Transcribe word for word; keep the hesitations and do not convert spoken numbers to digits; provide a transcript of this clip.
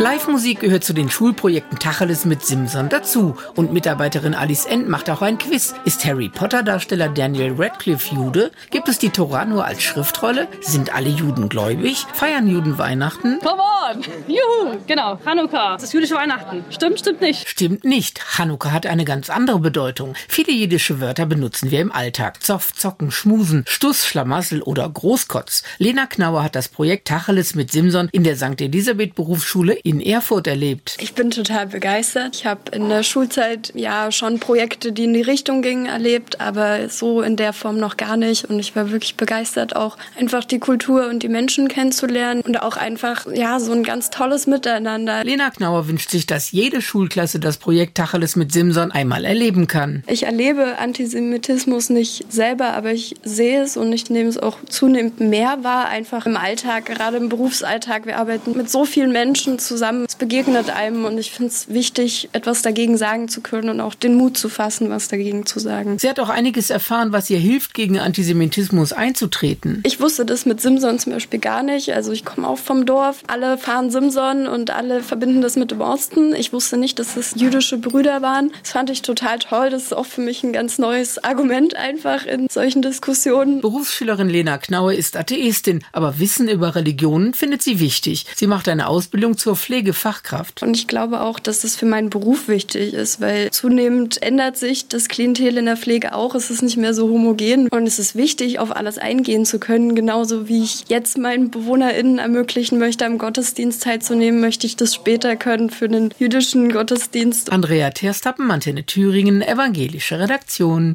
Live-Musik gehört zu den Schulprojekten Tacheles mit Simson dazu. Und Mitarbeiterin Alice End macht auch ein Quiz. Ist Harry Potter-Darsteller Daniel Radcliffe Jude? Gibt es die Tora nur als Schriftrolle? Sind alle Juden gläubig? Feiern Juden Weihnachten? Come on! Juhu! Genau, Hanukkah. Das ist jüdische Weihnachten. Stimmt, stimmt nicht. Stimmt nicht. Hanukkah hat eine ganz andere Bedeutung. Viele jiddische Wörter benutzen wir im Alltag. Zoff, Zocken, Schmusen, Stuss, Schlamassel oder Großkotz. Lena Knauer hat das Projekt Tacheles mit Simson in der Sankt Elisabeth Berufsschule in Erfurt erlebt. Ich bin total begeistert. Ich habe in der Schulzeit ja schon Projekte, die in die Richtung gingen, erlebt, aber so in der Form noch gar nicht. Und ich war wirklich begeistert, auch einfach die Kultur und die Menschen kennenzulernen und auch einfach ja so ein ganz tolles Miteinander. Lena Knauer wünscht sich, dass jede Schulklasse das Projekt Tacheles mit Simson einmal erleben kann. Ich erlebe Antisemitismus nicht selber, aber ich sehe es und ich nehme es auch zunehmend mehr wahr, einfach im Alltag, gerade im Berufsalltag. Wir arbeiten mit so vielen Menschen zusammen. Es begegnet einem und ich finde es wichtig, etwas dagegen sagen zu können und auch den Mut zu fassen, was dagegen zu sagen. Sie hat auch einiges erfahren, was ihr hilft, gegen Antisemitismus einzutreten. Ich wusste das mit Simson zum Beispiel gar nicht. Also ich komme auch vom Dorf. Alle fahren Simson und alle verbinden das mit dem Osten. Ich wusste nicht, dass es jüdische Brüder waren. Das fand ich total toll. Das ist auch für mich ein ganz neues Argument einfach in solchen Diskussionen. Berufsschülerin Lena Knauer ist Atheistin, aber Wissen über Religionen findet sie wichtig. Sie macht eine Ausbildung zur Pflegefachkraft. Und ich glaube auch, dass das für meinen Beruf wichtig ist, weil zunehmend ändert sich das Klientel in der Pflege auch. Es ist nicht mehr so homogen und es ist wichtig, auf alles eingehen zu können. Genauso wie ich jetzt meinen BewohnerInnen ermöglichen möchte, am Gottesdienst teilzunehmen, möchte ich das später können für den jüdischen Gottesdienst. Andrea Terstappen, Antenne Thüringen, evangelische Redaktion.